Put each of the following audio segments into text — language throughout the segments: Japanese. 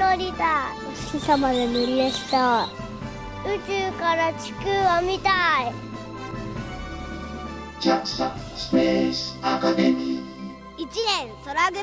乗りたい。お月様で乗り出したい。宇宙から地球を見たい。 JAXA スペースアカデミー 1年空組。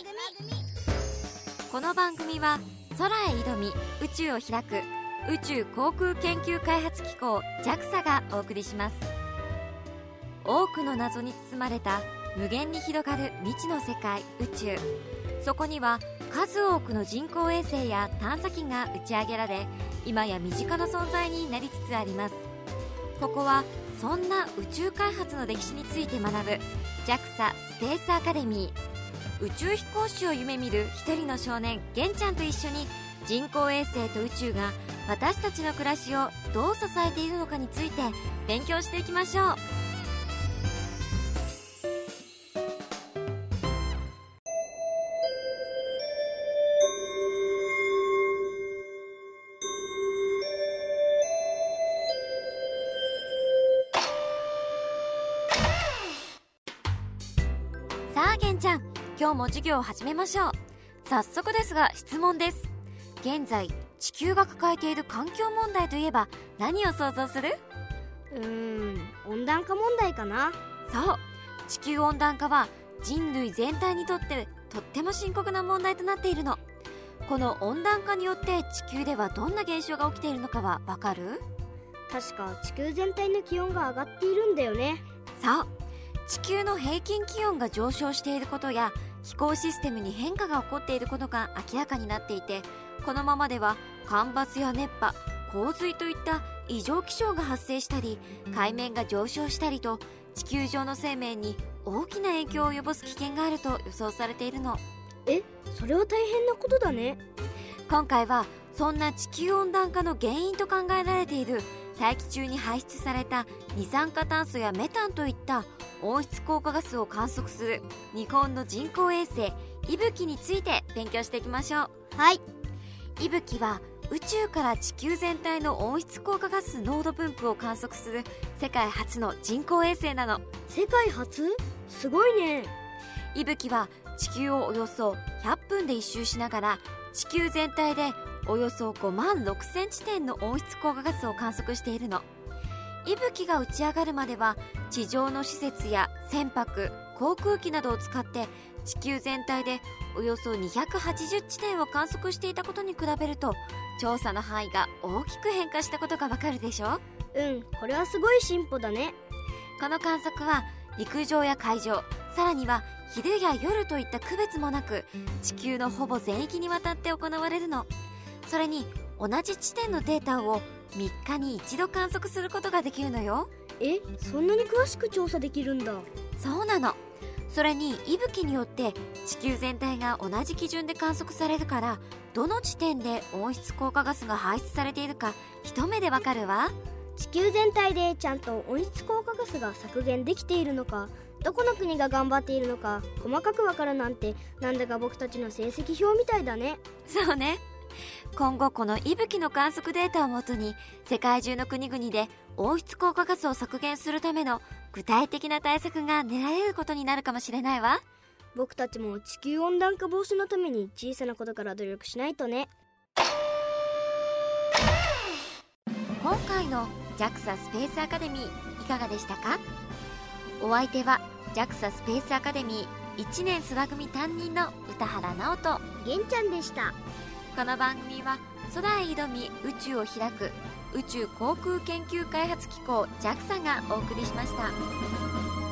この番組は空へ挑み宇宙を開く宇宙航空研究開発機構 JAXA がお送りします。多くの謎に包まれた無限に広がる未知の世界宇宙。そこには数多くの人工衛星や探査機が打ち上げられ、今や身近な存在になりつつあります。ここはそんな宇宙開発の歴史について学ぶ JAXA スペースアカデミー。宇宙飛行士を夢見る一人の少年玄ちゃんと一緒に、人工衛星と宇宙が私たちの暮らしをどう支えているのかについて勉強していきましょう。さあ玄ちゃん、今日も授業を始めましょう。早速ですが質問です。現在地球が抱えている環境問題といえば何を想像する？ 温暖化問題かな。 そう、地球温暖化は人類全体にとってとっても深刻な問題となっているの。この温暖化によって地球ではどんな現象が起きているのかはわかる？ 確か地球全体の気温が上がっているんだよね。 そう、地球の平均気温が上昇していることや気候システムに変化が起こっていることが明らかになっていて、このままでは干ばつや熱波、洪水といった異常気象が発生したり、海面が上昇したりと地球上の生命に大きな影響を及ぼす危険があると予想されているの。 それは大変なことだね。 今回はそんな地球温暖化の原因と考えられている大気中に排出された二酸化炭素やメタンといった温室効果ガスを観測する日本の人工衛星いぶきについて勉強していきましょう。 はい。 いぶきは宇宙から地球全体の温室効果ガス濃度分布を観測する世界初の人工衛星なの。 世界初？すごいね。 いぶきは地球をおよそ100分で一周しながら、地球全体でおよそ5万6000地点の温室効果ガスを観測しているの。いぶきが打ち上がるまでは地上の施設や船舶、航空機などを使って地球全体でおよそ280地点を観測していたことに比べると、調査の範囲が大きく変化したことがわかるでしょ？ これはすごい進歩だね。 この観測は陸上や海上、さらには昼や夜といった区別もなく地球のほぼ全域にわたって行われるの。それに同じ地点のデータを3日に一度観測することができるのよ。 そんなに詳しく調査できるんだ。 そうなの。それにいぶきによって地球全体が同じ基準で観測されるから、どの地点で温室効果ガスが排出されているか一目でわかるわ。 地球全体でちゃんと温室効果ガスが削減できているのか、どこの国が頑張っているのか細かくわかるなんて、なんだか僕たちの成績表みたいだね。 そうね。今後このいぶきの観測データをもとに世界中の国々で温室効果ガスを削減するための具体的な対策が練られることになるかもしれないわ。 僕たちも地球温暖化防止のために小さなことから努力しないとね。 今回の JAXA スペースアカデミーいかがでしたか？お相手は JAXA スペースアカデミー1年空組担任の歌原直人、 玄ちゃんでした。 この番組は空へ挑み宇宙を開く宇宙航空研究開発機構 JAXA がお送りしました。